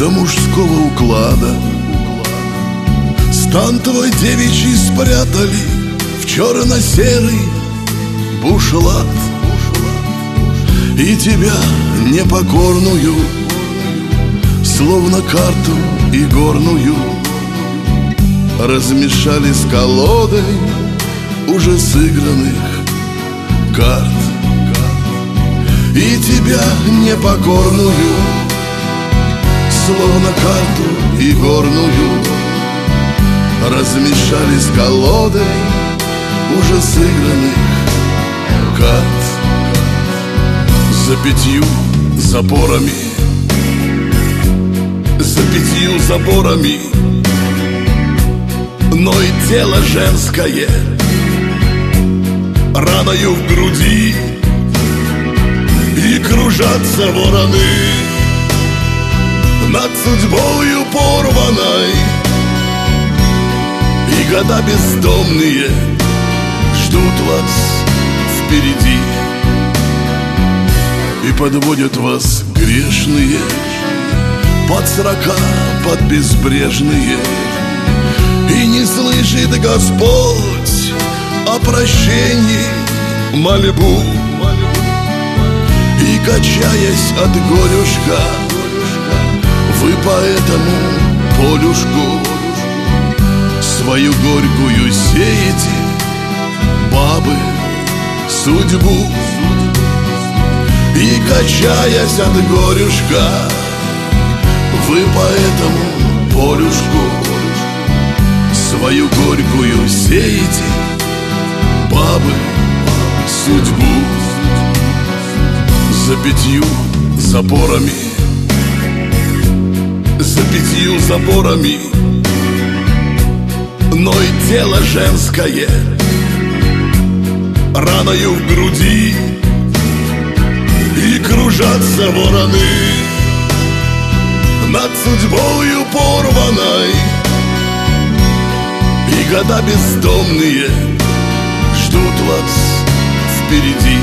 до мужского уклада. Стан твой девичий спрятали в черно-серый бушлат, и тебя непокорную, словно карту игорную, размешали с колодой уже сыгранных карт. И тебя непокорную, словно карту игорную, размешали с колодой уже сыгранных карт. За 5 запорами, за 5 заборами, но и тело женское раною в груди, и кружатся вороны над судьбою порванной, и года бездомные ждут вас впереди, и подводят вас грешные под 40, под безбрежные. И не слышит Господь о прощении мольбу, и, качаясь от горюшка, вы по этому полюшку свою горькую сеете, бабы, судьбу. И, качаясь от горюшка, вы по этому полюшку свою горькую сеете, бабы, судьбу. За 5 запорами, за 5 заборами, но и тело женское раною в груди, и кружатся вороны над судьбою порванной, и года бездомные ждут вас впереди.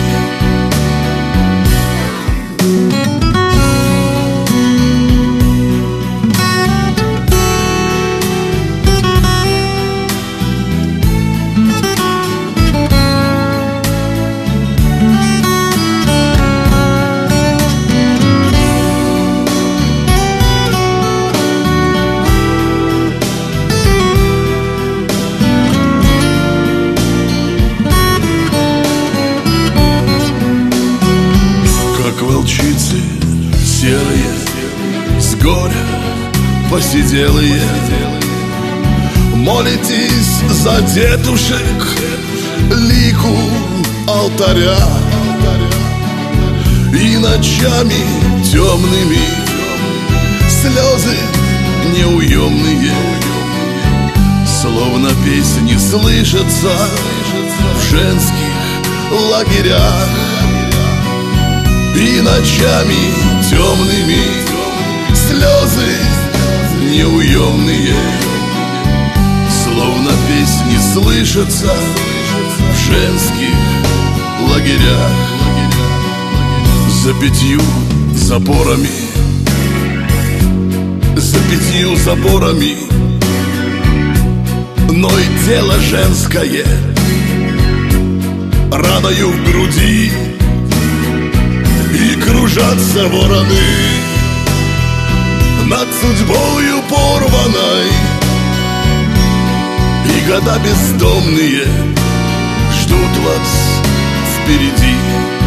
Волчицы серые, с горя посиделые, молитесь за дедушек лику алтаря, и ночами темными слезы неуемные, словно песни слышатся в женских лагерях. И ночами темными слезы неуемные, словно песни слышатся в женских лагерях. За 5 запорами, за 5 заборами, но и тело женское раною в груди, и кружатся вороны над судьбою порванной, и года бездомные ждут вас впереди.